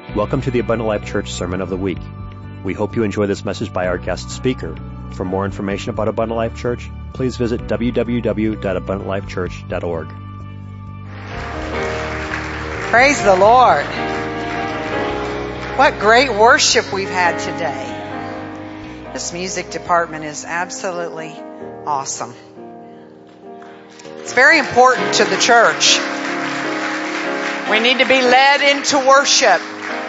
Welcome to the Abundant Life Church Sermon of the Week. We hope you enjoy this message by our guest speaker. For more information about Abundant Life Church, please visit www.abundantlifechurch.org. Praise the Lord. What great worship we've had today. This music department is absolutely awesome. It's very important to the church. We need to be led into worship.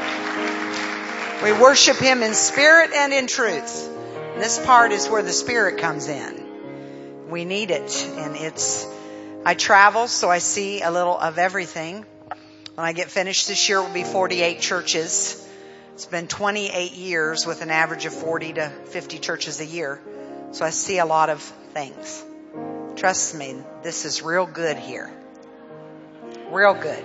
We worship Him in spirit and in truth. And this part is where the Spirit comes in. We need it. And I travel, so I see a little of everything. When I get finished this year, it will be 48 churches. It's been 28 years with an average of 40 to 50 churches a year. So I see a lot of things. Trust me, this is real good here. Real good.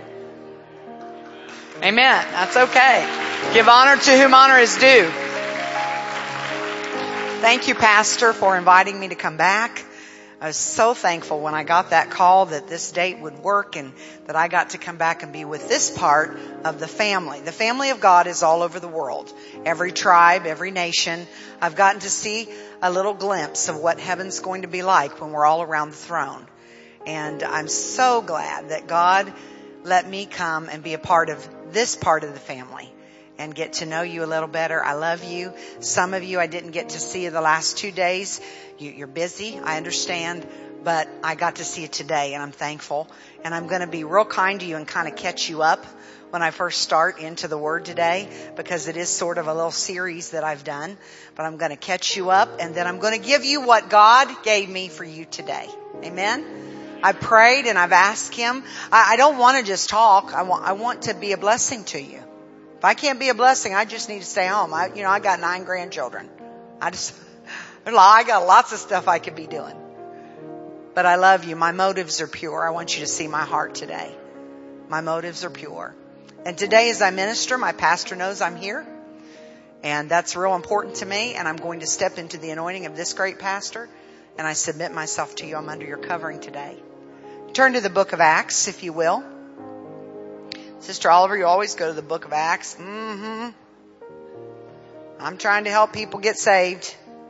Amen. That's okay. Give honor to whom honor is due. Thank you, Pastor, for inviting me to come back. I was so thankful when I got that call that this date would work and that I got to come back and be with this part of the family. The family of God is all over the world. Every tribe, every nation. I've gotten to see a little glimpse of what heaven's going to be like when we're all around the throne. And I'm so glad that God let me come and be a part of this part of the family and get to know you a little better. I love you. Some of you I didn't get to see you the last 2 days. You're busy, I understand, but I got to see you today and I'm thankful. And I'm going to be real kind to you and kind of catch you up when I first start into the Word today, because it is sort of a little series that I've done. But I'm going to catch you up and then I'm going to give you what God gave me for you today. Amen? I prayed and I've asked Him. I don't want to just talk. I want to be a blessing to you. If I can't be a blessing, I just need to stay home. I got 9 grandchildren. I got lots of stuff I could be doing. But I love you. My motives are pure. I want you to see my heart today. My motives are pure. And today as I minister, my pastor knows I'm here. And that's real important to me. And I'm going to step into the anointing of this great pastor. And I submit myself to you. I'm under your covering today. Turn to the book of Acts, if you will. Sister Oliver, you always go to the book of Acts. I'm trying to help people get saved.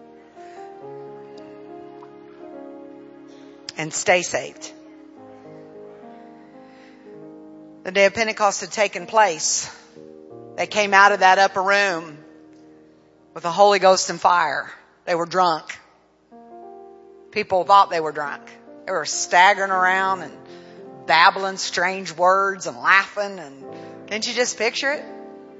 And stay saved. The day of Pentecost had taken place. They came out of that upper room with the Holy Ghost and fire. They were drunk. People thought they were drunk. They were staggering around and babbling strange words and laughing. And can't you just picture it?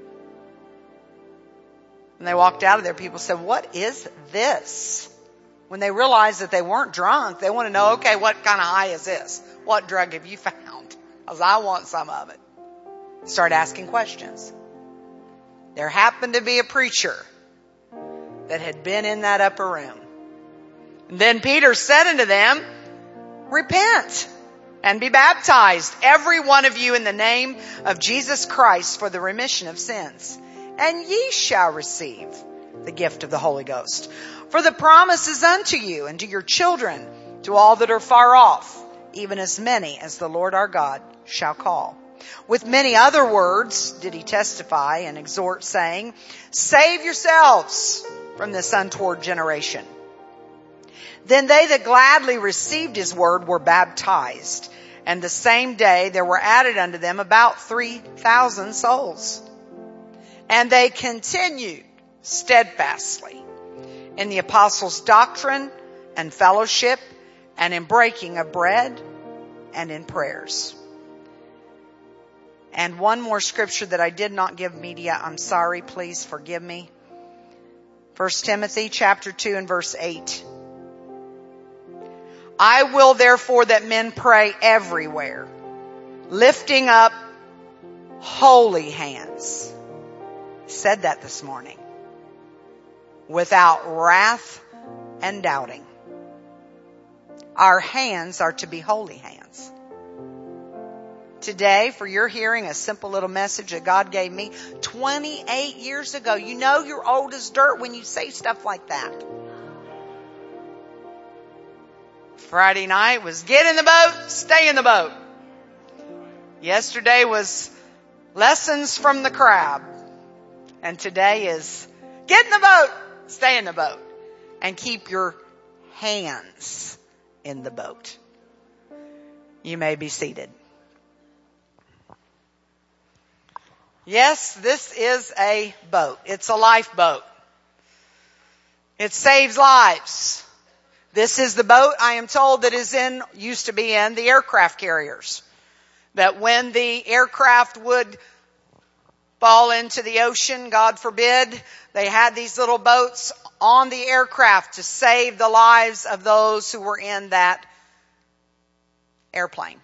When they walked out of there, people said, "What is this?" When they realized that they weren't drunk, they want to know, okay, what kind of high is this? What drug have you found? Because I want some of it. Start asking questions. There happened to be a preacher that had been in that upper room. And then Peter said unto them, "Repent and be baptized, every one of you, in the name of Jesus Christ for the remission of sins. And ye shall receive the gift of the Holy Ghost. For the promise is unto you and to your children, to all that are far off, even as many as the Lord our God shall call." With many other words did he testify and exhort, saying, "Save yourselves from this untoward generation." Then they that gladly received his word were baptized. And the same day there were added unto them about 3,000 souls. And they continued steadfastly in the apostles' doctrine and fellowship, and in breaking of bread, and in prayers. And one more scripture that I did not give media. I'm sorry, please forgive me. 1 Timothy chapter 2 and verse 8. "I will therefore that men pray everywhere, lifting up holy hands." Said that this morning. "Without wrath and doubting." Our hands are to be holy hands. Today, for your hearing, a simple little message that God gave me 28 years ago. You know you're old as dirt when you say stuff like that. Friday night was get in the boat, stay in the boat. Yesterday was lessons from the crab. And today is get in the boat, stay in the boat, and keep your hands in the boat. You may be seated. Yes, this is a boat. It's a lifeboat. It saves lives. This is the boat, I am told, that used to be in the aircraft carriers. That when the aircraft would fall into the ocean, God forbid, they had these little boats on the aircraft to save the lives of those who were in that airplane.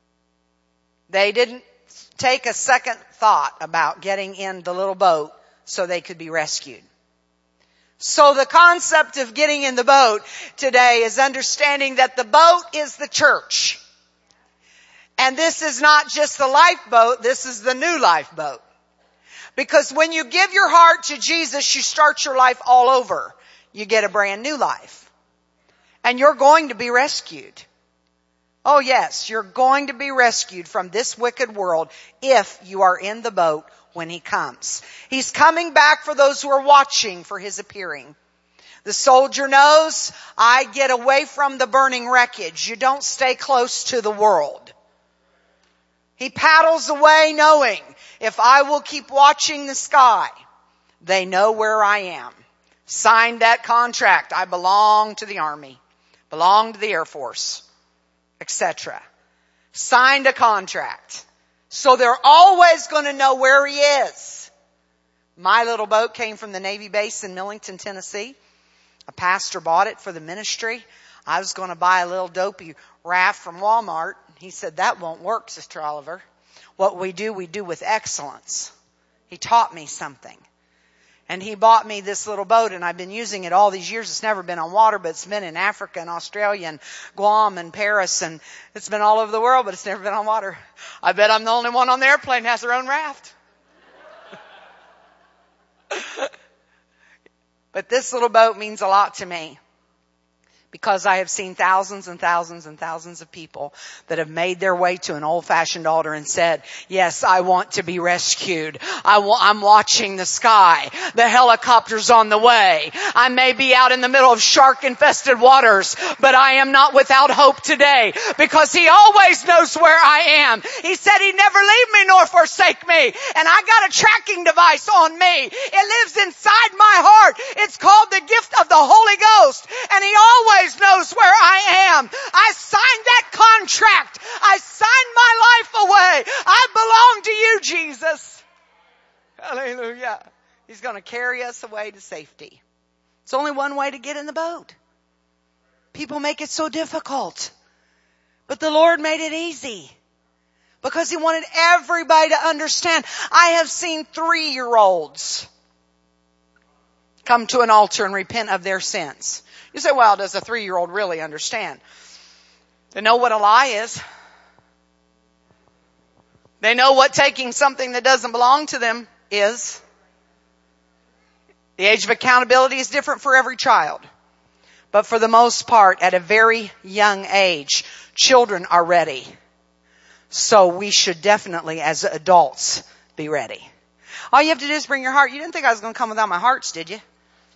They didn't take a second thought about getting in the little boat so they could be rescued. So the concept of getting in the boat today is understanding that the boat is the church. And this is not just the lifeboat, this is the new lifeboat. Because when you give your heart to Jesus, you start your life all over. You get a brand new life. And you're going to be rescued. Oh yes, you're going to be rescued from this wicked world if you are in the boat when He comes. He's coming back for those who are watching for His appearing. The soldier knows, I get away from the burning wreckage. You don't stay close to the world. He paddles away knowing, if I will keep watching the sky, they know where I am. Signed that contract. I belong to the Army, belong to the Air Force, etc. Signed a contract. So they're always going to know where he is. My little boat came from the Navy base in Millington, Tennessee. A pastor bought it for the ministry. I was going to buy a little dopey raft from Walmart. He said, that won't work, Sister Oliver. What we do with excellence. He taught me something. And he bought me this little boat, and I've been using it all these years. It's never been on water, but it's been in Africa and Australia and Guam and Paris, and it's been all over the world, but it's never been on water. I bet I'm the only one on the airplane that has their own raft. But this little boat means a lot to me. Because I have seen thousands and thousands and thousands of people that have made their way to an old-fashioned altar and said, yes, I want to be rescued. I'm watching the sky. The helicopter's on the way. I may be out in the middle of shark-infested waters, but I am not without hope today because He always knows where I am. He said He'd never leave me nor forsake me. And I got a tracking device on me. It lives inside my heart. It's called the gift of the Holy Ghost. And He always knows where I am. I signed that contract. I signed my life away. I belong to you, Jesus. Hallelujah. He's going to carry us away to safety. It's only one way to get in the boat. People make it so difficult. But the Lord made it easy. Because He wanted everybody to understand. I have seen 3-year-olds come to an altar and repent of their sins. You say, well, does a 3-year-old really understand? They know what a lie is. They know what taking something that doesn't belong to them is. The age of accountability is different for every child. But for the most part, at a very young age, children are ready. So we should definitely, as adults, be ready. All you have to do is bring your heart. You didn't think I was going to come without my hearts, did you?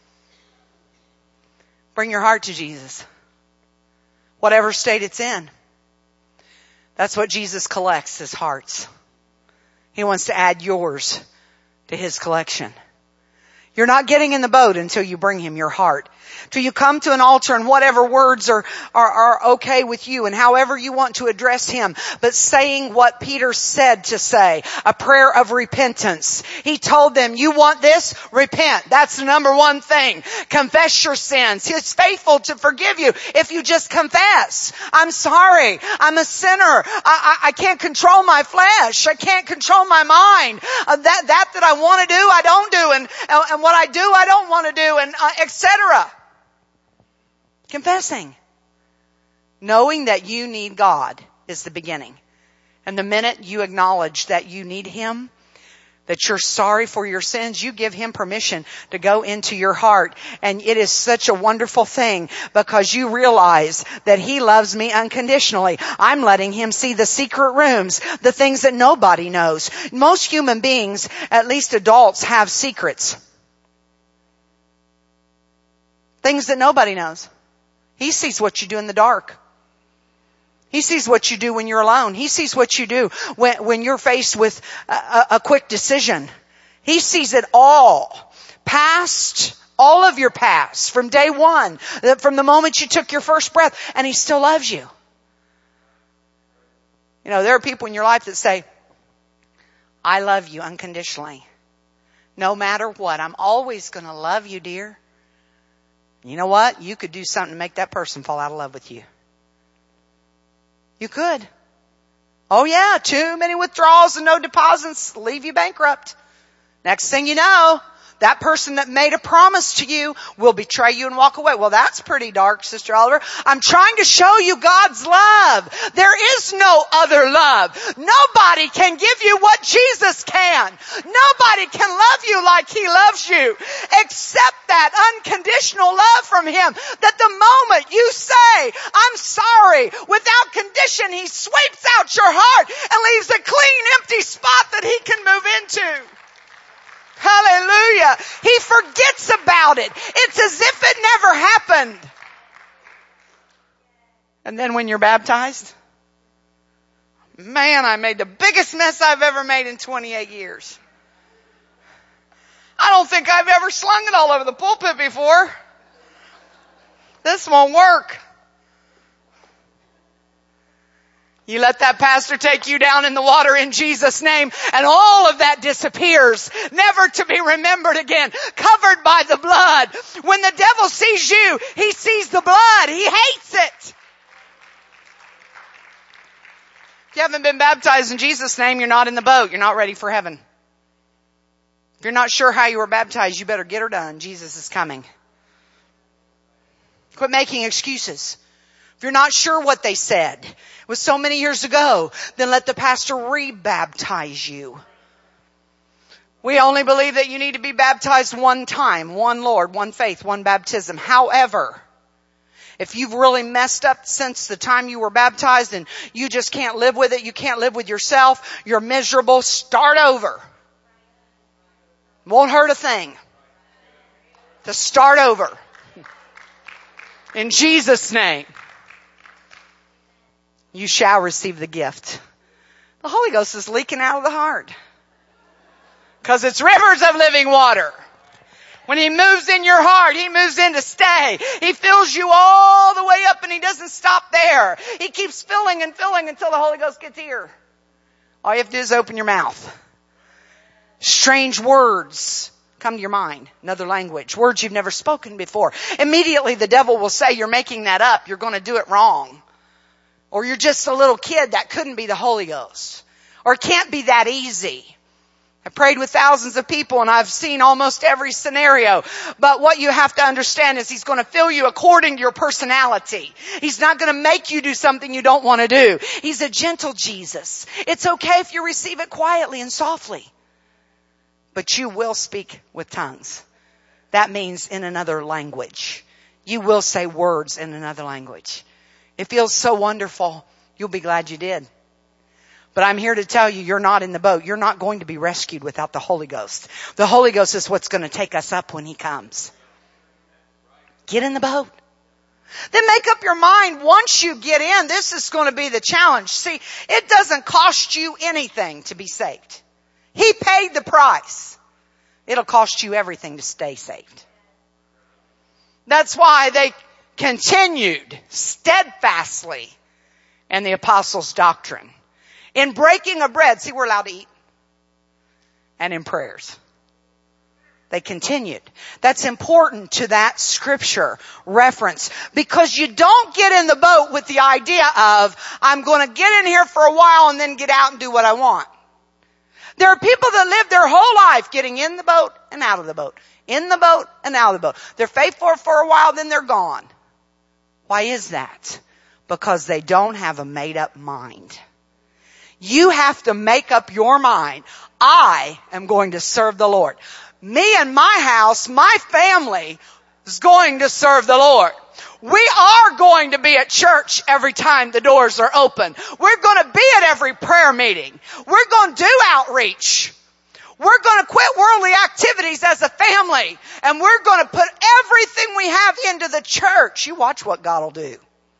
Bring your heart to Jesus. Whatever state it's in. That's what Jesus collects, His hearts. He wants to add yours to His collection. You're not getting in the boat until you bring Him your heart. Till you come to an altar and whatever words are okay with you and however you want to address Him. But saying what Peter said to say. A prayer of repentance. He told them, you want this? Repent. That's the number one thing. Confess your sins. He's faithful to forgive you if you just confess. I'm sorry. I'm a sinner. I can't control my flesh. I can't control my mind. That I want to do, I don't do. And what I do, I don't want to do, and etc. Confessing. Knowing that you need God is the beginning. And the minute you acknowledge that you need Him, that you're sorry for your sins, you give Him permission to go into your heart. And it is such a wonderful thing because you realize that He loves me unconditionally. I'm letting Him see the secret rooms, the things that nobody knows. Most human beings, at least adults, have secrets. Things that nobody knows. He sees what you do in the dark. He sees what you do when you're alone. He sees what you do when you're faced with a quick decision. He sees it all. Past, all of your past, from day one, from the moment you took your first breath, and He still loves you. You know, there are people in your life that say, I love you unconditionally. No matter what, I'm always going to love you, dear. You know what? You could do something to make that person fall out of love with you. You could. Oh yeah, too many withdrawals and no deposits leave you bankrupt. Next thing you know, that person that made a promise to you will betray you and walk away. Well, that's pretty dark, Sister Oliver. I'm trying to show you God's love. There is no other love. Nobody can give you what Jesus can. Nobody can love you like He loves you. Except that unconditional love from Him. That the moment you say, I'm sorry, without condition, He sweeps out your heart and leaves a clean, empty spot that He can move into. Hallelujah. He forgets about it. It's as if it never happened. And then when you're baptized, man, I made the biggest mess I've ever made in 28 years. I don't think I've ever slung it all over the pulpit before. This won't work. You let that pastor take you down in the water in Jesus' name, and all of that disappears, never to be remembered again, covered by the blood. When the devil sees you, he sees the blood. He hates it. If you haven't been baptized in Jesus' name, you're not in the boat. You're not ready for heaven. If you're not sure how you were baptized, you better get her done. Jesus is coming. Quit making excuses. If you're not sure what they said, it was so many years ago, then let the pastor re-baptize you. We only believe that you need to be baptized one time, one Lord, one faith, one baptism. However, if you've really messed up since the time you were baptized and you just can't live with it, you can't live with yourself, you're miserable, start over. Won't hurt a thing to start over. In Jesus' name. You shall receive the gift. The Holy Ghost is leaking out of the heart. Because it's rivers of living water. When He moves in your heart, He moves in to stay. He fills you all the way up and He doesn't stop there. He keeps filling and filling until the Holy Ghost gets here. All you have to do is open your mouth. Strange words come to your mind. Another language. Words you've never spoken before. Immediately the devil will say, you're making that up. You're going to do it wrong. Or you're just a little kid. That couldn't be the Holy Ghost. Or it can't be that easy. I prayed with thousands of people and I've seen almost every scenario. But what you have to understand is He's going to fill you according to your personality. He's not going to make you do something you don't want to do. He's a gentle Jesus. It's okay if you receive it quietly and softly. But you will speak with tongues. That means in another language. You will say words in another language. It feels so wonderful. You'll be glad you did. But I'm here to tell you, you're not in the boat. You're not going to be rescued without the Holy Ghost. The Holy Ghost is what's going to take us up when He comes. Get in the boat. Then make up your mind once you get in, this is going to be the challenge. See, it doesn't cost you anything to be saved. He paid the price. It'll cost you everything to stay saved. That's why they continued steadfastly in the apostles' doctrine. In breaking of bread, see, we're allowed to eat. And in prayers. They continued. That's important to that scripture reference. Because you don't get in the boat with the idea of, I'm going to get in here for a while and then get out and do what I want. There are people that live their whole life getting in the boat and out of the boat. In the boat and out of the boat. They're faithful for a while, then they're gone. Why is that? Because they don't have a made up mind. You have to make up your mind. I am going to serve the Lord. Me and my house, my family is going to serve the Lord. We are going to be at church every time the doors are open. We're going to be at every prayer meeting. We're going to do outreach. We're going to quit worldly activities as a family. And we're going to put everything we have into the church. You watch what God will do.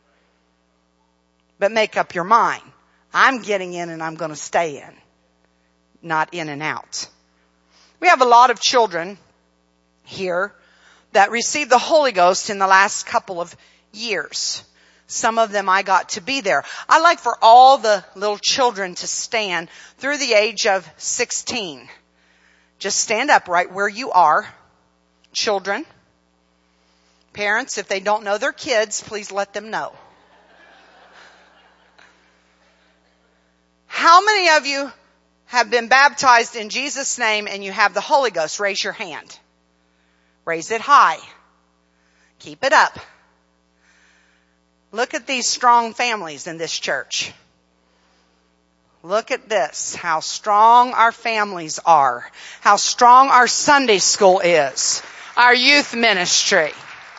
But make up your mind. I'm getting in and I'm going to stay in. Not in and out. We have a lot of children here that received the Holy Ghost in the last couple of years. Some of them I got to be there. I like for all the little children to stand through the age of 16. Just stand up right where you are. Children. Parents, if they don't know their kids, please let them know. How many of you have been baptized in Jesus' name and you have the Holy Ghost? Raise your hand. Raise it high. Keep it up. Look at these strong families in this church. Look at this, how strong our families are, how strong our Sunday school is, our youth ministry.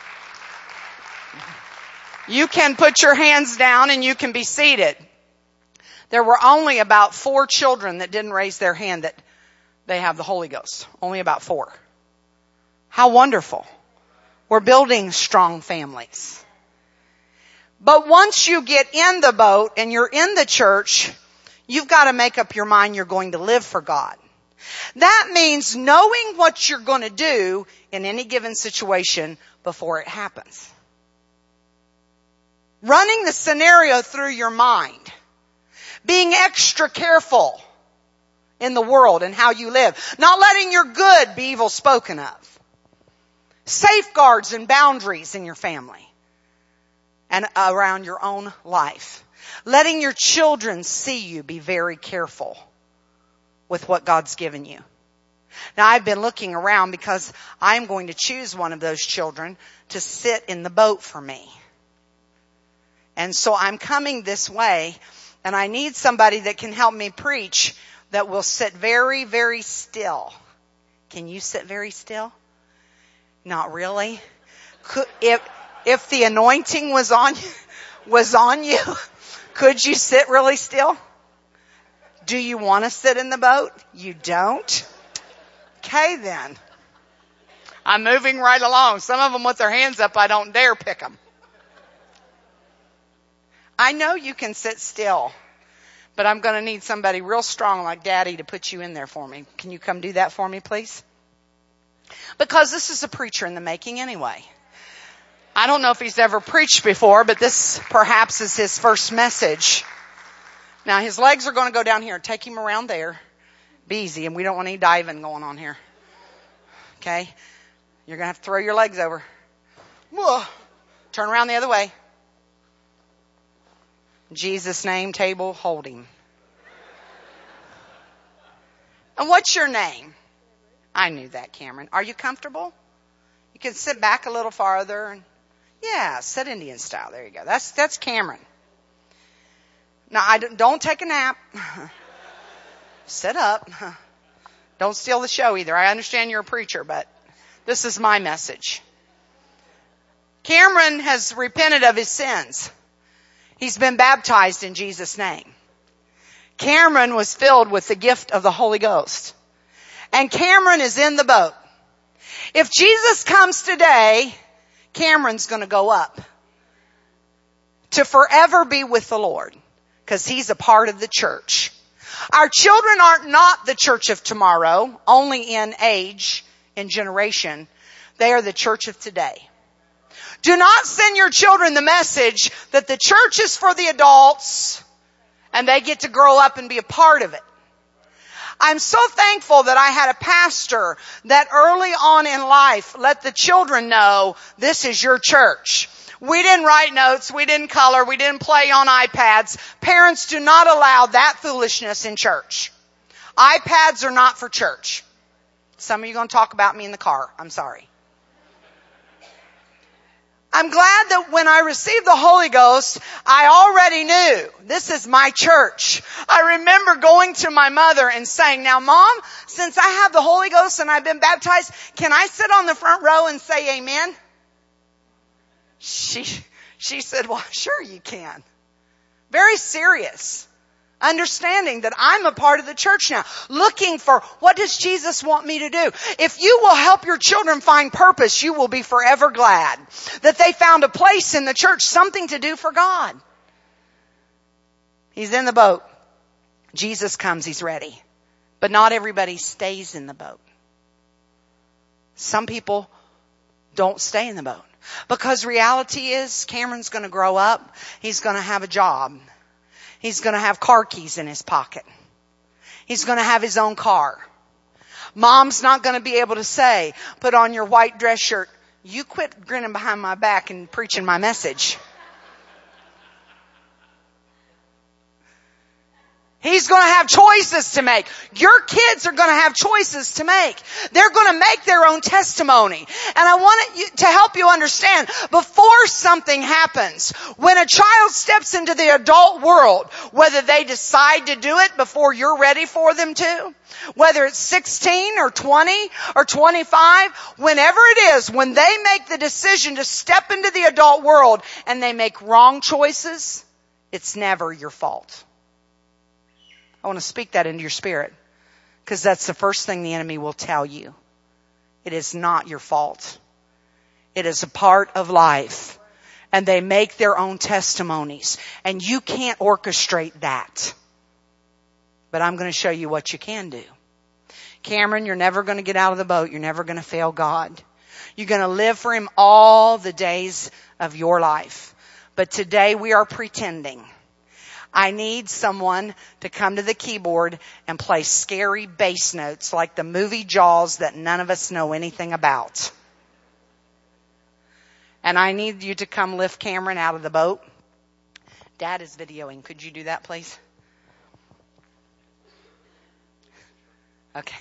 You can put your hands down and you can be seated. There were only about 4 children that didn't raise their hand that they have the Holy Ghost. Only about 4. How wonderful. We're building strong families. But once you get in the boat and you're in the church, you've got to make up your mind you're going to live for God. That means knowing what you're going to do in any given situation before it happens. Running the scenario through your mind. Being extra careful in the world and how you live. Not letting your good be evil spoken of. Safeguards and boundaries in your family and around your own life. Letting your children see you be very careful with what God's given you. Now, I've been looking around because I'm going to choose one of those children to sit in the boat for me. And so I'm coming this way, and I need somebody that can help me preach that will sit very, very still. Can you sit very still? Not really. If the anointing was on you, could you sit really still? Do you want to sit in the boat? You don't? Okay then. I'm moving right along. Some of them with their hands up, I don't dare pick them. I know you can sit still, but I'm going to need somebody real strong like Daddy to put you in there for me. Can you come do that for me, please? Because this is a preacher in the making anyway. I don't know if he's ever preached before, but this perhaps is his first message. Now, his legs are going to go down here. Take him around there. Be easy, and we don't want any diving going on here. Okay? You're going to have to throw your legs over. Whoa. Turn around the other way. In Jesus' name, table, hold him. And what's your name? I knew that, Cameron. Are you comfortable? You can sit back a little farther. And yeah, sit Indian style. There you go. That's Cameron. Now, don't take a nap. Sit up. Don't steal the show either. I understand you're a preacher, but this is my message. Cameron has repented of his sins. He's been baptized in Jesus' name. Cameron was filled with the gift of the Holy Ghost. And Cameron is in the boat. If Jesus comes today, Cameron's going to go up to forever be with the Lord because he's a part of the church. Our children are not the church of tomorrow, only in age, in generation. They are the church of today. Do not send your children the message that the church is for the adults and they get to grow up and be a part of it. I'm so thankful that I had a pastor that early on in life let the children know this is your church. We didn't write notes. We didn't color. We didn't play on iPads. Parents do not allow that foolishness in church. iPads are not for church. Some of you are going to talk about me in the car. I'm sorry. I'm glad that when I received the Holy Ghost, I already knew this is my church. I remember going to my mother and saying, now Mom, since I have the Holy Ghost and I've been baptized, can I sit on the front row and say amen? She said, well, sure you can. Very serious. Understanding that I'm a part of the church now. Looking for what does Jesus want me to do? If you will help your children find purpose, you will be forever glad that they found a place in the church, something to do for God. He's in the boat. Jesus comes, he's ready. But not everybody stays in the boat. Some people don't stay in the boat. Because reality is Cameron's going to grow up. He's going to have a job. He's going to have car keys in his pocket. He's going to have his own car. Mom's not going to be able to say, put on your white dress shirt. You quit grinning behind my back and preaching my message. He's going to have choices to make. Your kids are going to have choices to make. They're going to make their own testimony. And I want you to help you understand, before something happens, when a child steps into the adult world, whether they decide to do it before you're ready for them to, whether it's 16 or 20 or 25, whenever it is, when they make the decision to step into the adult world and they make wrong choices, it's never your fault. I want to speak that into your spirit, because that's the first thing the enemy will tell you. It is not your fault. It is a part of life. And they make their own testimonies. And you can't orchestrate that. But I'm going to show you what you can do. Cameron, you're never going to get out of the boat. You're never going to fail God. You're going to live for Him all the days of your life. But today we are pretending. I need someone to come to the keyboard and play scary bass notes like the movie Jaws that none of us know anything about. And I need you to come lift Cameron out of the boat. Dad is videoing. Could you do that, please? Okay.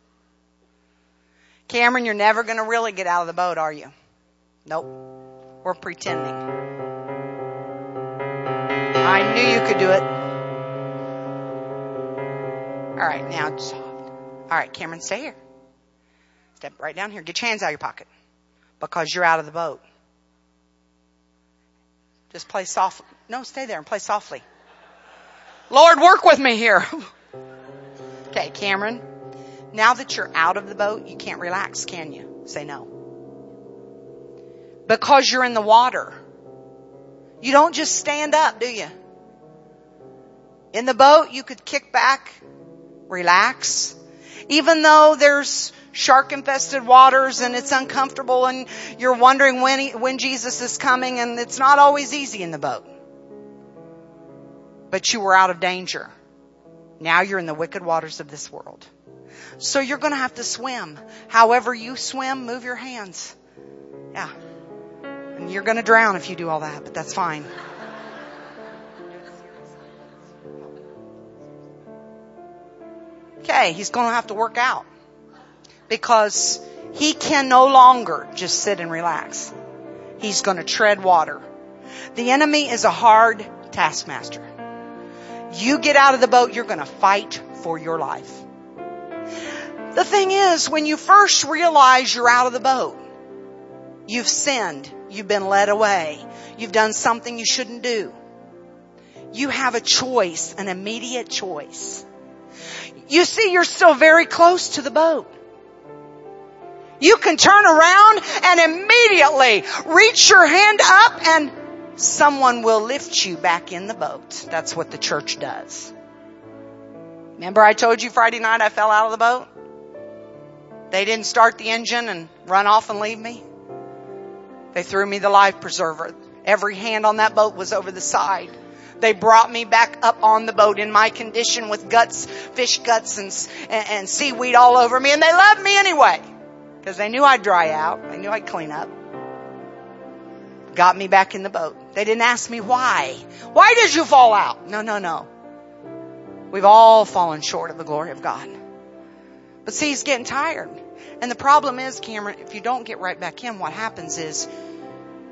Cameron, you're never going to really get out of the boat, are you? Nope. We're pretending. I knew you could do it. All right, now just all right, Cameron, stay here. Step right down here. Get your hands out of your pocket, because you're out of the boat. Just play softly. No, stay there and play softly. Lord, work with me here. Okay, Cameron, now that you're out of the boat, you can't relax, can you? Say no. Because you're in the water. You don't just stand up, do you? In the boat, you could kick back, relax. Even though there's shark-infested waters and it's uncomfortable and you're wondering when Jesus is coming, and it's not always easy in the boat. But you were out of danger. Now you're in the wicked waters of this world. So you're going to have to swim. However you swim, move your hands. Yeah. And you're going to drown if you do all that, but that's fine. Okay, he's going to have to work out. Because he can no longer just sit and relax. He's going to tread water. The enemy is a hard taskmaster. You get out of the boat, you're going to fight for your life. The thing is, when you first realize you're out of the boat, you've sinned. You've been led away. You've done something you shouldn't do. You have a choice, an immediate choice. You see, you're still very close to the boat. You can turn around and immediately reach your hand up and someone will lift you back in the boat. That's what the church does. Remember I told you Friday night I fell out of the boat? They didn't start the engine and run off and leave me. They threw me the life preserver. Every hand on that boat was over the side. They brought me back up on the boat in my condition with guts, fish guts and seaweed all over me. And they loved me anyway. Because they knew I'd dry out. They knew I'd clean up. Got me back in the boat. They didn't ask me why. Why did you fall out? No. We've all fallen short of the glory of God. But see, he's getting tired. And the problem is, Cameron, if you don't get right back in, what happens is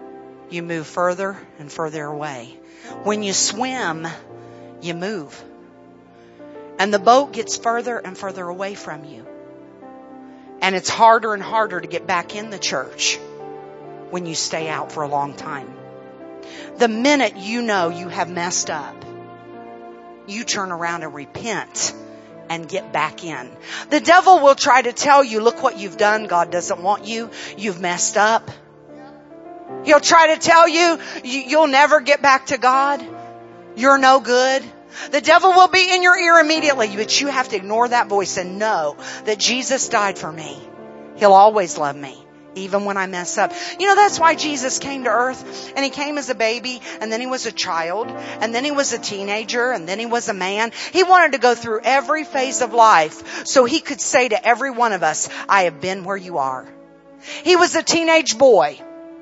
you move further and further away. When you swim, you move. And the boat gets further and further away from you. And it's harder and harder to get back in the church when you stay out for a long time. The minute you know you have messed up, you turn around and repent and get back in. The devil will try to tell you, look what you've done. God doesn't want you. You've messed up. He'll try to tell you, you'll never get back to God. You're no good. The devil will be in your ear immediately, but you have to ignore that voice and know that Jesus died for me. He'll always love me, even when I mess up. You know, that's why Jesus came to earth, and He came as a baby, and then He was a child, and then He was a teenager, and then He was a man. He wanted to go through every phase of life so He could say to every one of us, I have been where you are. He was a teenage boy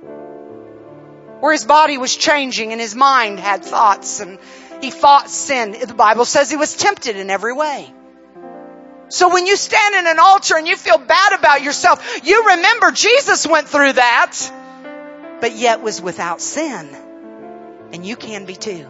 where his body was changing and his mind had thoughts, and he fought sin. The Bible says he was tempted in every way. So when you stand in an altar and you feel bad about yourself, you remember Jesus went through that, but yet was without sin. And you can be too.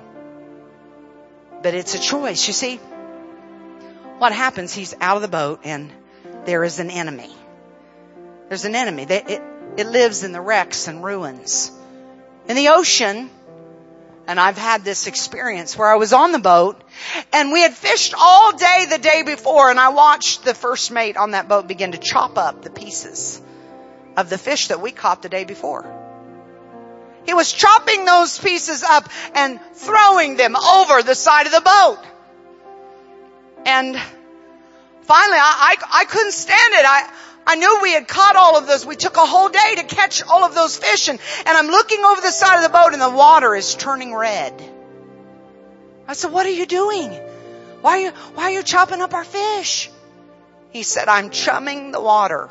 But it's a choice. You see, what happens, he's out of the boat and there is an enemy. There's an enemy. It lives in the wrecks and ruins. In the ocean, and I've had this experience where I was on the boat and we had fished all day the day before, and I watched the first mate on that boat begin to chop up the pieces of the fish that we caught the day before. He was chopping those pieces up and throwing them over the side of the boat. And finally, I couldn't stand it. I knew we had caught all of those. We took a whole day to catch all of those fish. And I'm looking over the side of the boat and the water is turning red. I said, what are you doing? Why are you chopping up our fish? He said, I'm chumming the water.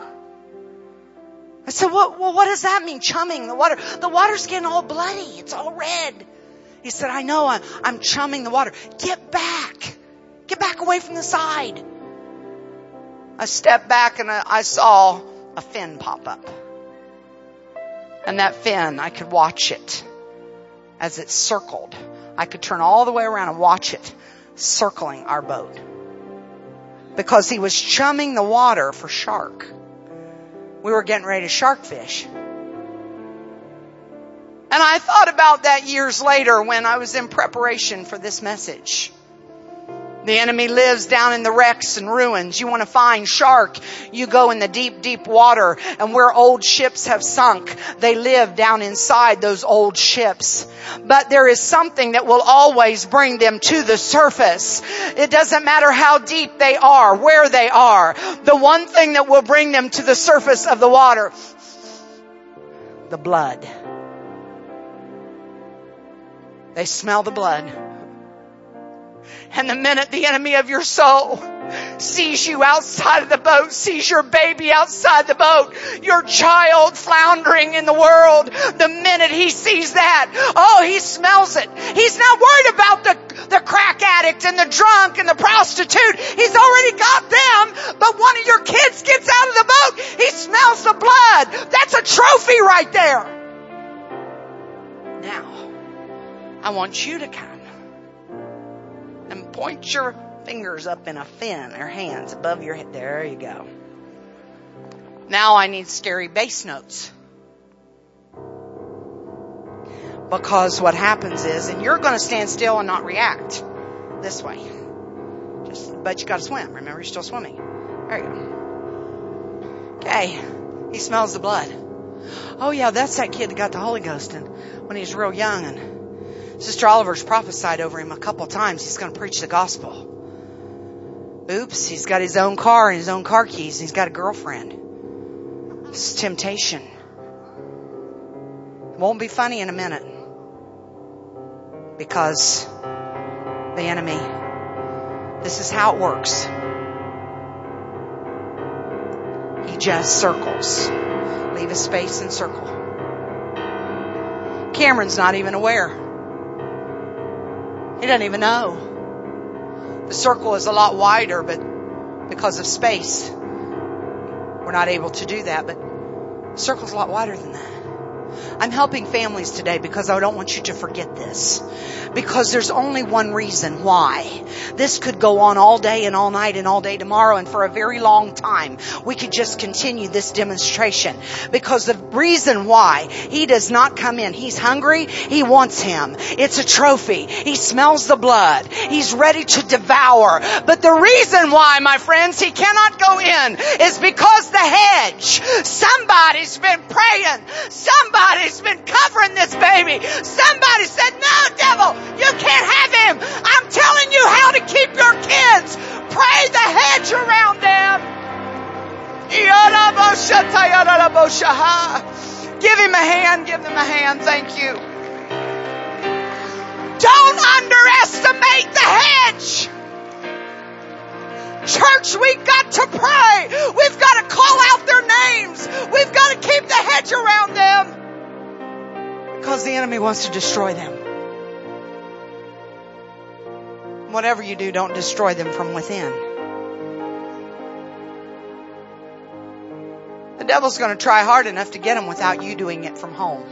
I said, well, what does that mean, chumming the water? The water's getting all bloody. It's all red. He said, I know, I'm chumming the water. Get back. Get back away from the side. I stepped back and I saw a fin pop up. And that fin, I could watch it as it circled. I could turn all the way around and watch it circling our boat. Because he was chumming the water for shark. We were getting ready to shark fish. And I thought about that years later when I was in preparation for this message. The enemy lives down in the wrecks and ruins. You want to find shark, you go in the deep, deep water. And where old ships have sunk, they live down inside those old ships. But there is something that will always bring them to the surface. It doesn't matter how deep they are, where they are. The one thing that will bring them to the surface of the water, the blood. They smell the blood. And the minute the enemy of your soul sees you outside of the boat, sees your baby outside the boat, your child floundering in the world, the minute he sees that, he smells it. He's not worried about the crack addict and the drunk and the prostitute. He's already got them. But one of your kids gets out of the boat, he smells the blood. That's a trophy right there. Now, I want you to come and point your fingers up in a fin or hands above your head. There you go. Now I need scary bass notes. Because what happens is, and you're going to stand still and not react this way. But you got to swim. Remember, you're still swimming. There you go. Okay. He smells the blood. Oh yeah, that's that kid that got the Holy Ghost when he was real young, and Sister Oliver's prophesied over him a couple times. He's going to preach the gospel. Oops, he's got his own car and his own car keys. And he's got a girlfriend. It's temptation. It won't be funny in a minute. Because the enemy, this is how it works. He just circles. Leave a space and circle. Cameron's not even aware. He doesn't even know. The circle is a lot wider, but because of space, we're not able to do that. But the circle's a lot wider than that. I'm helping families today because I don't want you to forget this. Because there's only one reason why. This could go on all day and all night and all day tomorrow and for a very long time. We could just continue this demonstration. Because the reason why he does not come in. He's hungry. He wants him. It's a trophy. He smells the blood. He's ready to devour. But the reason why, my friends, he cannot go in is because the hedge. Somebody's been praying. Somebody's been covering this baby. Somebody said, no, devil, you can't have him. I'm telling you how to keep your kids. Pray the hedge around them. Give him a hand. Give them a hand. Thank you. Don't underestimate the hedge. Church, we've got to pray. We've got to call out their names. We've got to keep the hedge around them. Because the enemy wants to destroy them. Whatever you do, don't destroy them from within. The devil's going to try hard enough to get them without you doing it from home.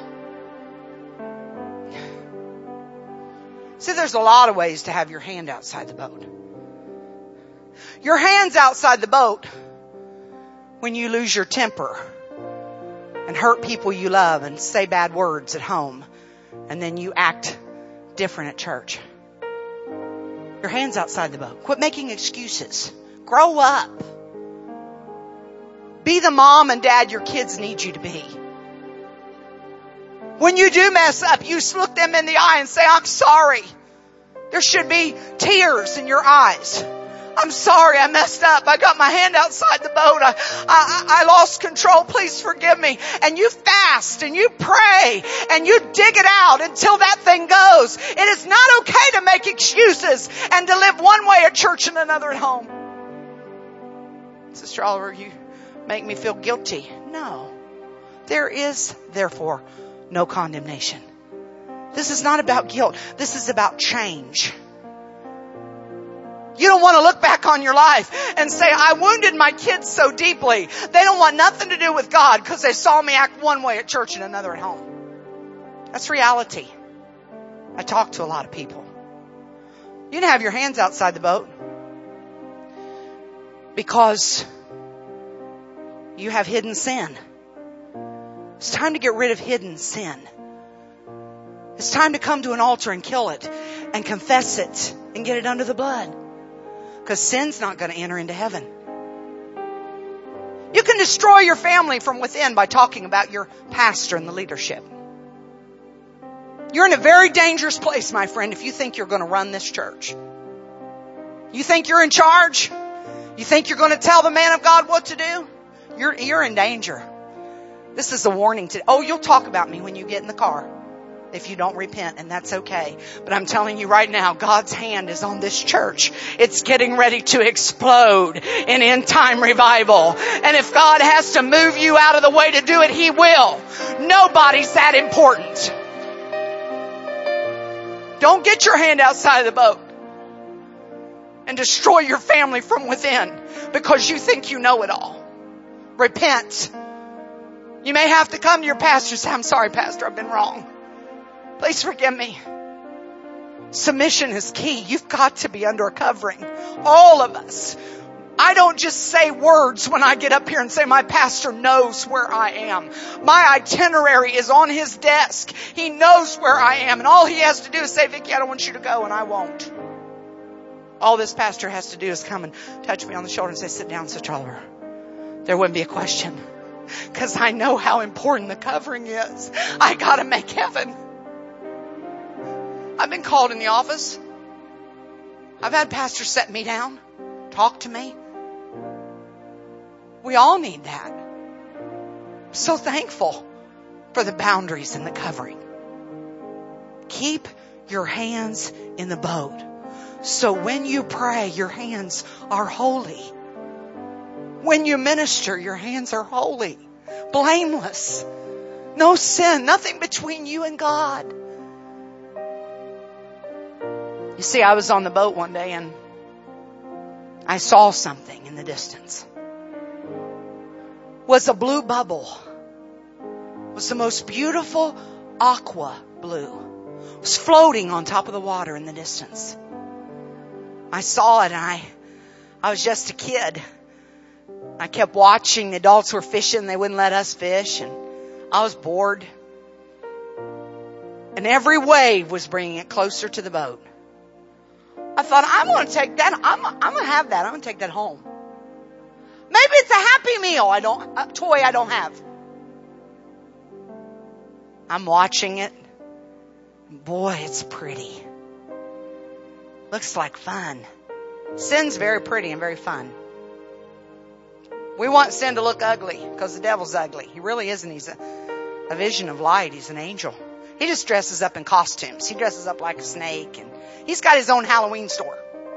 See, there's a lot of ways to have your hand outside the boat. Your hand's outside the boat when you lose your temper and hurt people you love and say bad words at home, and then you act different at church. Your hand's outside the boat. Quit making excuses. Grow up. Be the mom and dad your kids need you to be. When you do mess up, you look them in the eye and say, I'm sorry. There should be tears in your eyes. I'm sorry, I messed up. I got my hand outside the boat. I lost control. Please forgive me. And you fast and you pray and you dig it out until that thing goes. It is not okay to make excuses and to live one way at church and another at home. Sister Oliver, you make me feel guilty. No. There is, therefore, no condemnation. This is not about guilt. This is about change. You don't want to look back on your life and say, I wounded my kids so deeply. They don't want nothing to do with God because they saw me act one way at church and another at home. That's reality. I talk to a lot of people. You can have your hands outside the boat because you have hidden sin. It's time to get rid of hidden sin. It's time to come to an altar and kill it and confess it and get it under the blood. Because sin's not going to enter into heaven. You can destroy your family from within by talking about your pastor and the leadership. You're in a very dangerous place, my friend, if you think you're going to run this church. You think you're in charge? You think you're going to tell the man of God what to do? You're in danger. This is a warning to, you'll talk about me when you get in the car. If you don't repent, and that's okay. But I'm telling you right now, God's hand is on this church. It's getting ready to explode in end time revival. And if God has to move you out of the way to do it, He will. Nobody's that important. Don't get your hand outside of the boat and destroy your family from within because you think you know it all. Repent. You may have to come to your pastor and say, I'm sorry, Pastor, I've been wrong. Please forgive me. Submission is key. You've got to be under a covering. All of us. I don't just say words when I get up here and say my pastor knows where I am. My itinerary is on his desk. He knows where I am. And all he has to do is say, Vicki, I don't want you to go, and I won't. All this pastor has to do is come and touch me on the shoulder and say, sit down, Sister Oliver. There wouldn't be a question. Because I know how important the covering is. I got to make heaven. I've been called in the office. I've had pastors set me down, talk to me. We all need that. I'm so thankful for the boundaries and the covering. Keep your hands in the boat. So when you pray, your hands are holy. When you minister, your hands are holy, blameless. No sin, nothing between you and God. You see, I was on the boat one day and I saw something in the distance. It was a blue bubble. It was the most beautiful aqua blue. It was floating on top of the water in the distance. I saw it and I was just a kid. I kept watching. The adults were fishing. They wouldn't let us fish. And I was bored. And every wave was bringing it closer to the boat. I thought, I'm going to take that. I'm going to have that. I'm going to take that home. Maybe it's a Happy Meal. A toy I don't have. I'm watching it. Boy, it's pretty. Looks like fun. Sin's very pretty and very fun. We want sin to look ugly because the devil's ugly. He really isn't. He's a vision of light. He's an angel. He just dresses up in costumes. He dresses up like a snake, and he's got his own Halloween store.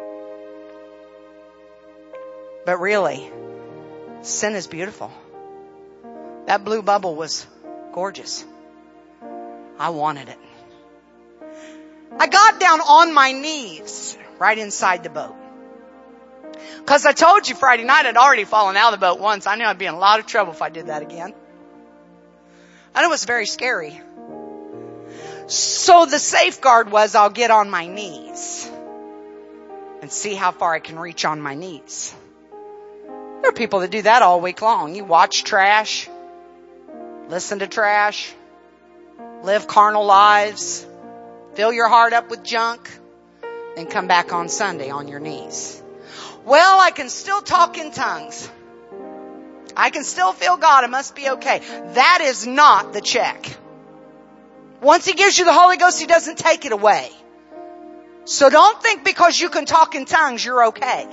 But really, sin is beautiful. That blue bubble was gorgeous. I wanted it. I got down on my knees right inside the boat. Because I told you Friday night I'd already fallen out of the boat once. I knew I'd be in a lot of trouble if I did that again. And it was very scary. So the safeguard was I'll get on my knees and see how far I can reach on my knees. There are people that do that all week long. You watch trash, listen to trash, live carnal lives, fill your heart up with junk, then come back on Sunday on your knees. Well, I can still talk in tongues. I can still feel God. It must be okay. That is not the check. Once He gives you the Holy Ghost, He doesn't take it away. So don't think because you can talk in tongues, you're okay.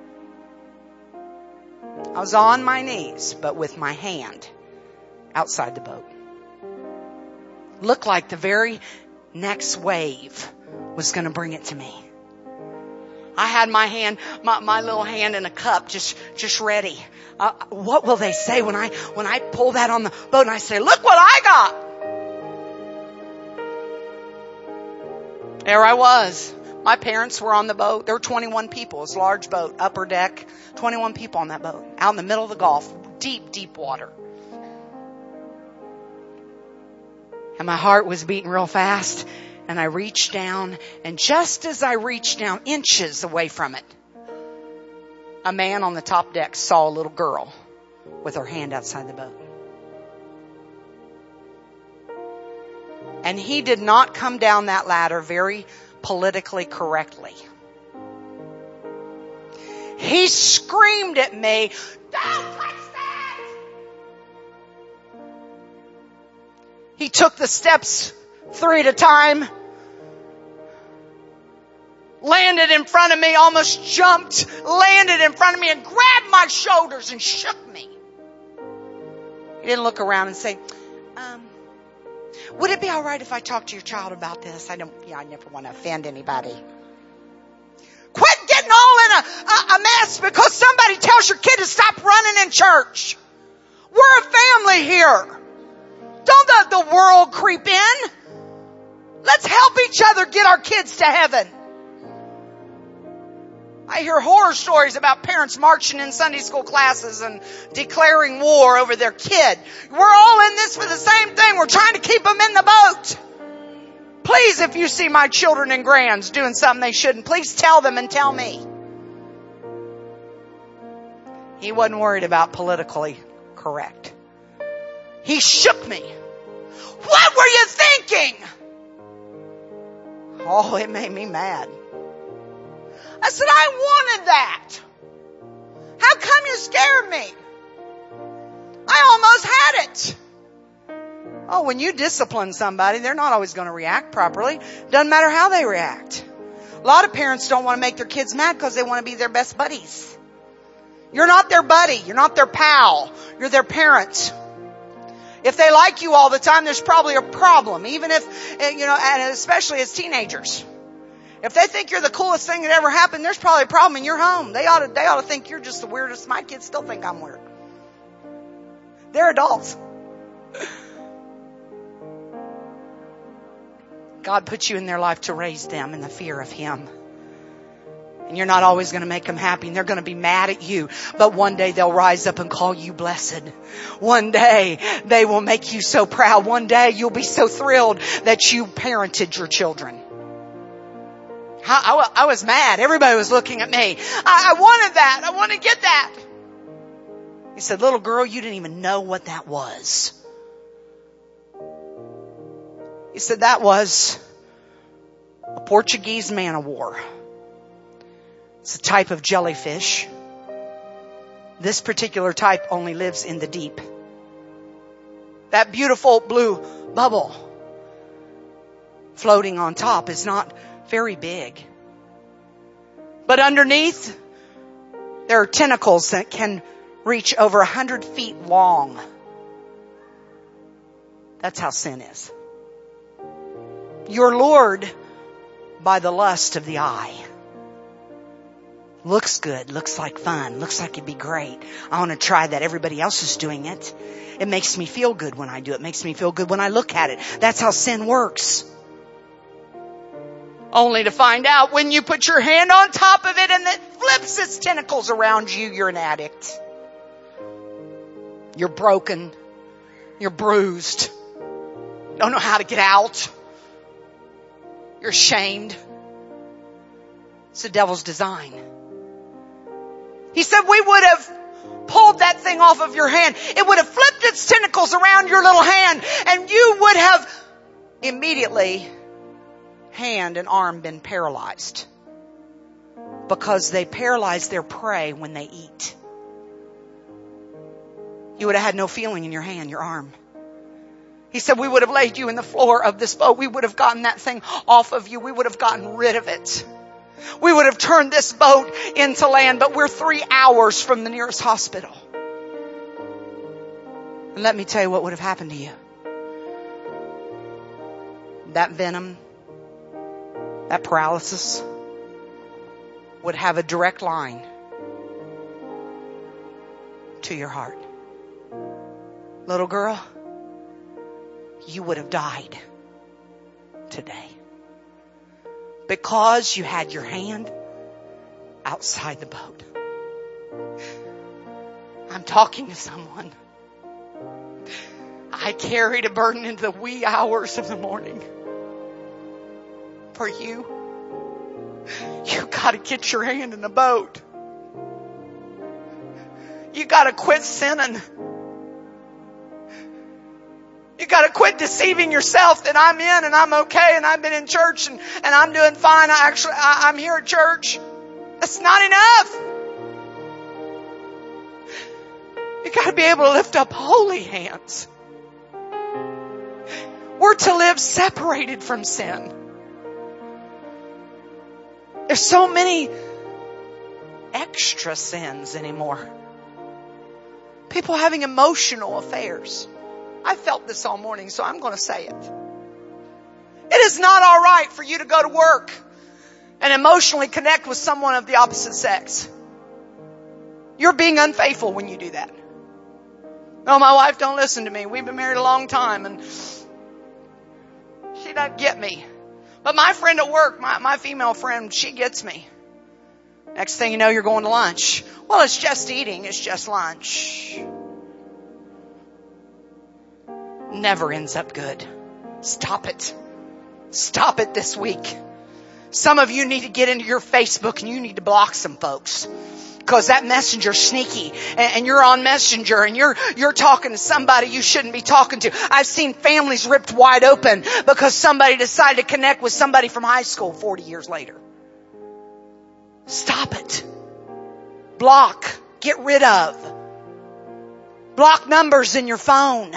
I was on my knees, but with my hand outside the boat. Looked like the very next wave was going to bring it to me. I had my hand, my little hand in a cup, just ready. What will they say when I pull that on the boat and I say, look what I got? There I was. My parents were on the boat. There were 21 people. It was a large boat, upper deck. 21 people on that boat. Out in the middle of the Gulf. Deep, deep water. And my heart was beating real fast. And I reached down. And just as I reached down, inches away from it, a man on the top deck saw a little girl with her hand outside the boat. And he did not come down that ladder very politically correctly. He screamed at me, "Don't touch that!" He took the steps 3 at a time, landed in front of me, almost jumped, landed in front of me and grabbed my shoulders and shook me. He didn't look around and say, would it be all right if I talk to your child about this? I never want to offend anybody. Quit getting all in a mess because somebody tells your kid to stop running in church. We're a family here. Don't let the world creep in. Let's help each other get our kids to heaven. I hear horror stories about parents marching in Sunday school classes and declaring war over their kid. We're all in this for the same thing. We're trying to keep them in the boat. Please, if you see my children and grands doing something they shouldn't, please tell them and tell me. He wasn't worried about politically correct. He shook me. What were you thinking? Oh, it made me mad. I said, I wanted that. How come you scared me? I almost had it. Oh, when you discipline somebody, they're not always going to react properly. Doesn't matter how they react. A lot of parents don't want to make their kids mad because they want to be their best buddies. You're not their buddy. You're not their pal. You're their parent. If they like you all the time, there's probably a problem. Even if, and especially as teenagers. If they think you're the coolest thing that ever happened, there's probably a problem in your home. They ought to think you're just the weirdest. My kids still think I'm weird. They're adults. God put you in their life to raise them in the fear of Him. And you're not always going to make them happy, and they're going to be mad at you. But one day they'll rise up and call you blessed. One day they will make you so proud. One day you'll be so thrilled that you parented your children. I was mad. Everybody was looking at me. I wanted that. I want to get that. He said, little girl, you didn't even know what that was. He said, that was a Portuguese man-o-war. It's a type of jellyfish. This particular type only lives in the deep. That beautiful blue bubble floating on top is not very big. But underneath, there are tentacles that can reach over 100 feet long. That's how sin is. You're lured by the lust of the eye. Looks good, looks like fun, looks like it'd be great. I want to try that. Everybody else is doing it. It makes me feel good when I do it. It makes me feel good when I look at it. That's how sin works. Only to find out when you put your hand on top of it and it flips its tentacles around you, you're an addict. You're broken. You're bruised. Don't know how to get out. You're ashamed. It's the devil's design. He said we would have pulled that thing off of your hand. It would have flipped its tentacles around your little hand, and you would have immediately, hand and arm, been paralyzed. Because they paralyze their prey when they eat. You would have had no feeling in your hand, your arm. He said we would have laid you in the floor of this boat. We would have gotten that thing off of you. We would have gotten rid of it. We would have turned this boat into land, but we're 3 hours from the nearest hospital. And let me tell you what would have happened to you. That venom, that paralysis would have a direct line to your heart. Little girl, you would have died today. Because you had your hand outside the boat. I'm talking to someone. I carried a burden into the wee hours of the morning. For you. You got to get your hand in the boat. You got to quit sinning. You got to quit deceiving yourself that I'm in and I'm okay and I've been in church and I'm doing fine. I'm here at church. That's not enough. You got to be able to lift up holy hands. We're to live separated from sin. There's so many extra sins anymore. People having emotional affairs. I felt this all morning, so I'm going to say it. It is not all right for you to go to work and emotionally connect with someone of the opposite sex. You're being unfaithful when you do that. No, my wife don't listen to me. We've been married a long time and she doesn't get me. But my friend at work, my female friend, she gets me. Next thing you know, you're going to lunch. Well, it's just eating. It's just lunch. Never ends up good. Stop it. Stop it this week. Some of you need to get into your Facebook and you need to block some folks. Because that messenger's sneaky. And you're on Messenger and you're talking to somebody you shouldn't be talking to. I've seen families ripped wide open because somebody decided to connect with somebody from high school 40 years later. Stop it. Block. Get rid of. Block numbers in your phone.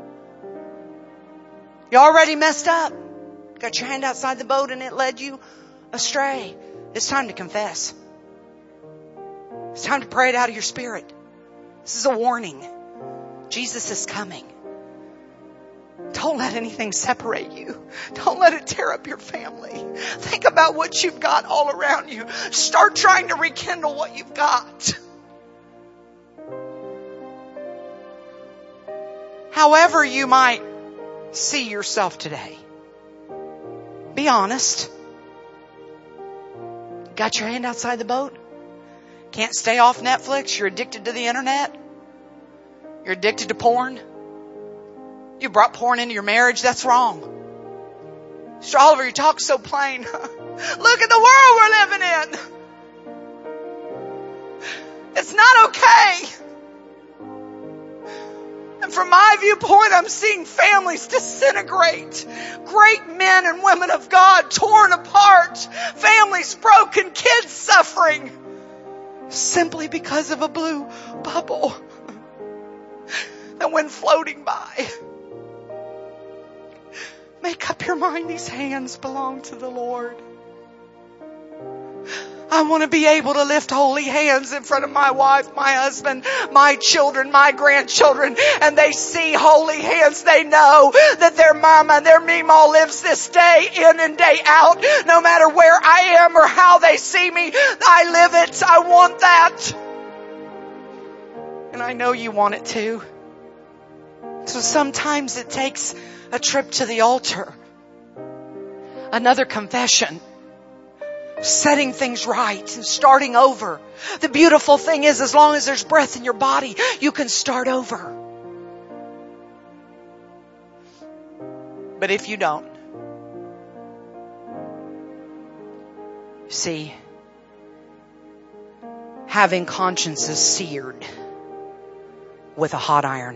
You already messed up. Got your hand outside the boat and it led you astray. It's time to confess. It's time to pray it out of your spirit. This is a warning. Jesus is coming. Don't let anything separate you. Don't let it tear up your family. Think about what you've got all around you. Start trying to rekindle what you've got. However you might see yourself today, be honest. Got your hand outside the boat? Can't stay off Netflix? You're addicted to the internet? You're addicted to porn? You brought porn into your marriage? That's wrong. Mr. Oliver, you talk so plain. Look at the world we're living in. It's not okay. And from my viewpoint, I'm seeing families disintegrate. Great men and women of God torn apart. Families broken, kids suffering. Simply because of a blue bubble that went floating by. Make up your mind, these hands belong to the Lord. I want to be able to lift holy hands in front of my wife, my husband, my children, my grandchildren, and they see holy hands. They know that their mama, their Meemaw lives this day in and day out. No matter where I am or how they see me, I live it. I want that. And I know you want it too. So sometimes it takes a trip to the altar, another confession, setting things right and starting over. The beautiful thing is, as long as there's breath in your body, you can start over. But if you don't, see, having conscience is seared with a hot iron.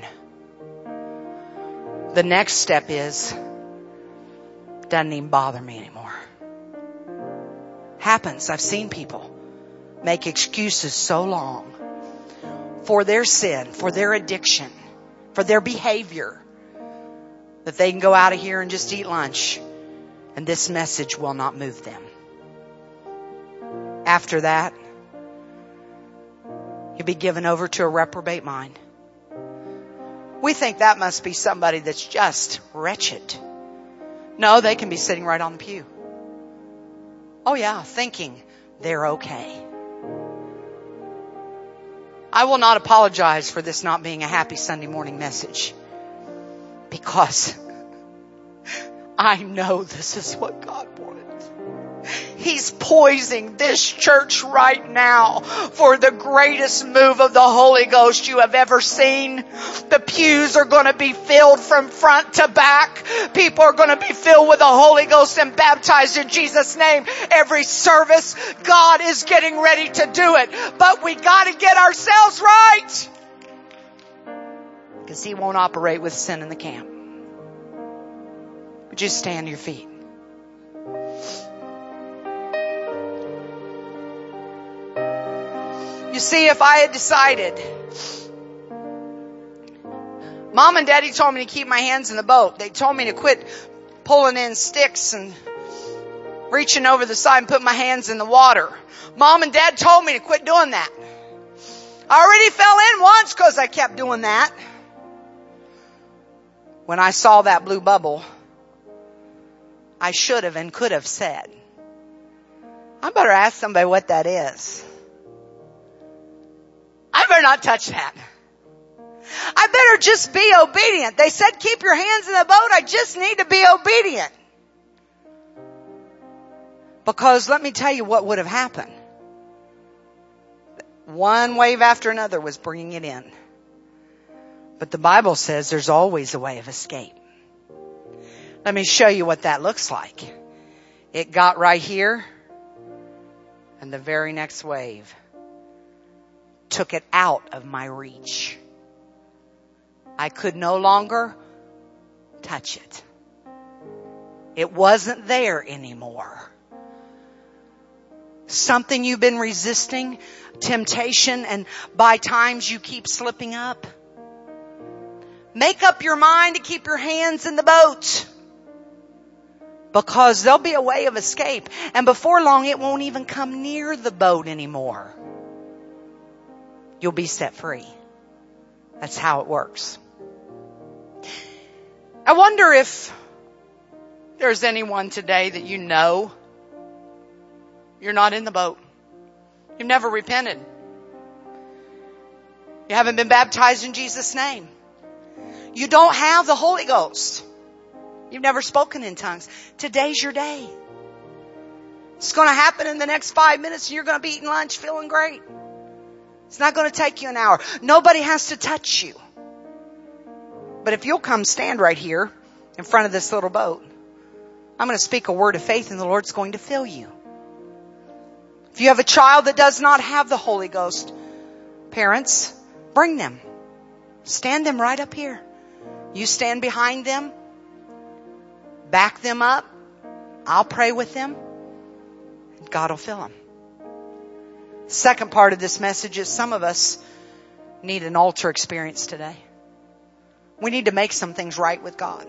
The next step is, doesn't even bother me anymore. Happens. I've seen people make excuses so long for their sin, for their addiction, for their behavior, that they can go out of here and just eat lunch, and this message will not move them. After that, you'll be given over to a reprobate mind. We think that must be somebody that's just wretched. No, they can be sitting right on the pew. Oh yeah, thinking they're okay. I will not apologize for this not being a happy Sunday morning message, because I know this is what God wanted. He's poising this church right now for the greatest move of the Holy Ghost you have ever seen. The pews are going to be filled from front to back. People are going to be filled with the Holy Ghost and baptized in Jesus' name. Every service, God is getting ready to do it. But we got to get ourselves right, because He won't operate with sin in the camp. Would you stand to your feet? You see, if I had decided, Mom and Daddy told me to keep my hands in the boat. They told me to quit pulling in sticks and reaching over the side and put my hands in the water. Mom and Dad told me to quit doing that. I already fell in once because I kept doing that. When I saw that blue bubble, I should have and could have said, I better ask somebody what that is. I better not touch that. I better just be obedient. They said keep your hands in the boat. I just need to be obedient. Because let me tell you what would have happened. One wave after another was bringing it in. But the Bible says there's always a way of escape. Let me show you what that looks like. It got right here, and the very next wave took it out of my reach. I could no longer touch it. It wasn't there anymore. Something you've been resisting, temptation, and by times you keep slipping up. Make up your mind to keep your hands in the boat, because there'll be a way of escape. And before long, it won't even come near the boat anymore. You'll be set free. That's how it works. I wonder if there's anyone today that you know you're not in the boat. You've never repented. You haven't been baptized in Jesus' name. You don't have the Holy Ghost. You've never spoken in tongues. Today's your day. It's going to happen in the next 5 minutes and you're going to be eating lunch feeling great. It's not going to take you an hour. Nobody has to touch you. But if you'll come stand right here in front of this little boat, I'm going to speak a word of faith and the Lord's going to fill you. If you have a child that does not have the Holy Ghost, parents, bring them. Stand them right up here. You stand behind them. Back them up. I'll pray with them. And God will fill them. The second part of this message is some of us need an altar experience today. We need to make some things right with God.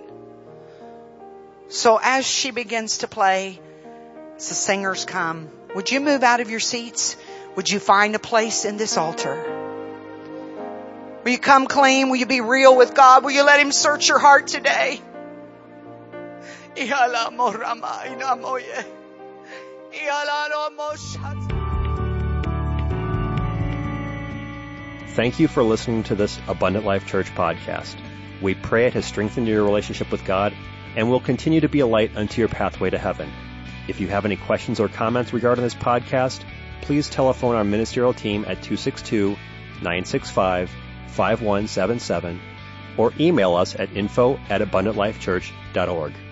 So as she begins to play, as the singers come, would you move out of your seats? Would you find a place in this altar? Will you come clean? Will you be real with God? Will you let Him search your heart today? Thank you for listening to this Abundant Life Church podcast. We pray it has strengthened your relationship with God and will continue to be a light unto your pathway to heaven. If you have any questions or comments regarding this podcast, please telephone our ministerial team at 262-965-5177 or email us at info@abundantlifechurch.org.